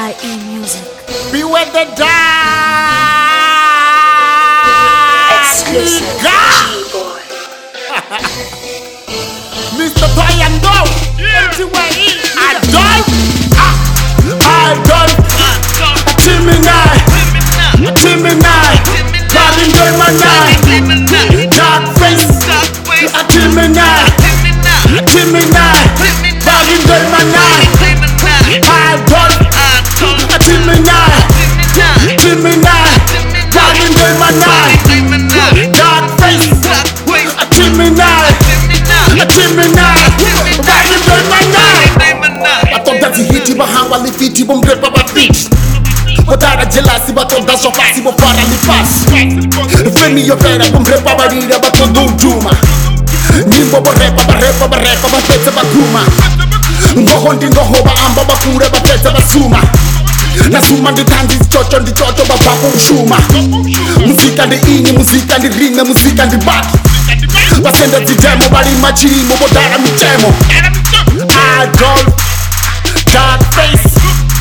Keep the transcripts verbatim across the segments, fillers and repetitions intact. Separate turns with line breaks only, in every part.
I E Music.
Be with the die.
Exclusive G-Boy.
Mister Toyando. Adolf. Adolf. Gemini. Gemini. Robin Gemini. Dark face. Gemini. Gemini. Robin Gemini. Adolf. Gemini. Gemini. Robin Gemini. Dark face. Gemini. Gemini. Robin Gemini. Batonda zihiti bahangwa lifiti bomrepa babish. Bodara jelasi batonda sofasi bofara lifasi. Femi yovera bomrepa barira batonda ujuma. Nyimbo barepa barepa barepa bapete bakuma. Ngoho ndi ngoho baamba bakure bapete basuma. Nasuma ndi tanzi chocho ndi chocho babako ushuma. Muzika ndi ini, muzika ndi ringa, muzika ndi baki. Basenda zidemo bali machimo bodara michemo. Adolf, dark face.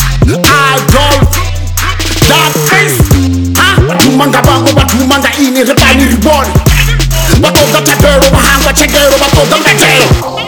Adolf, dark face. Batumanga bango, batumanga ini, repani riboni. Batoga chagero, bahanga chagero, batoga ngajero.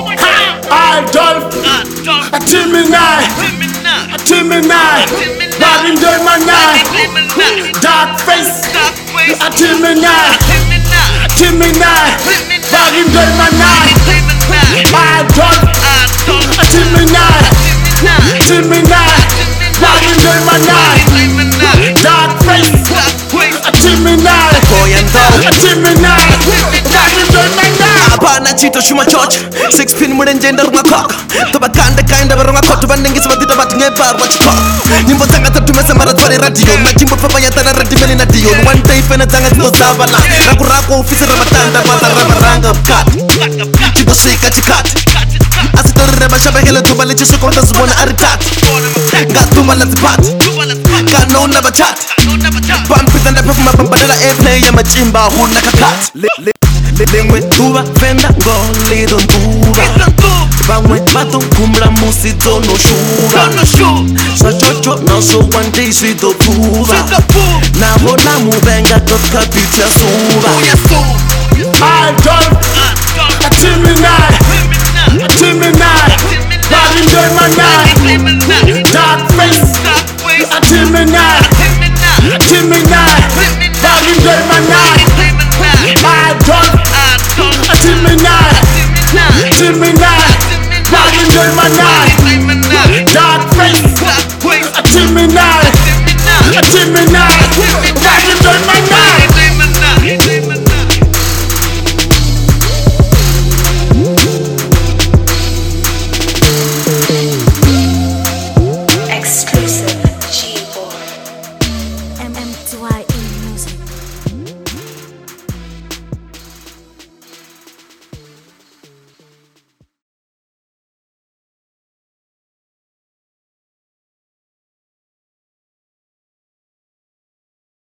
Adolf, Gemini, Gemini, Robin Gemini, dark face. Gemini, Gemini, Robin Gemini, Adolf, Gemini, Gemini, Robin Gemini, dark face. Gemini, Gemini, Robin Gemini.
Apana chito shuma choch six pin murenjenda runga kok toba kanda kainda barunga koto bandengisa batita batinge bar watch kok nyimbo zanga tatumesa mara twari radio majimbo papa yatana radimeli na dio one day fena zanga tito zabala raku raku ofisi rabatanda bata rabaranga kat chito shika chikat asitori reba shabahela tubali chiso konta zubona arikat ngatuma la zipat kano na bachat pampita na pefuma bambadala airplay ya majimba huna kakat Lengwe tuba fenda ngoli don tuba Bangwe bato kumbra musito no shuba Sa chocho no so one day sito tuba Na bona mubenga totka pitia suba
Adolf, Gemini, Gemini, Robin Gemini,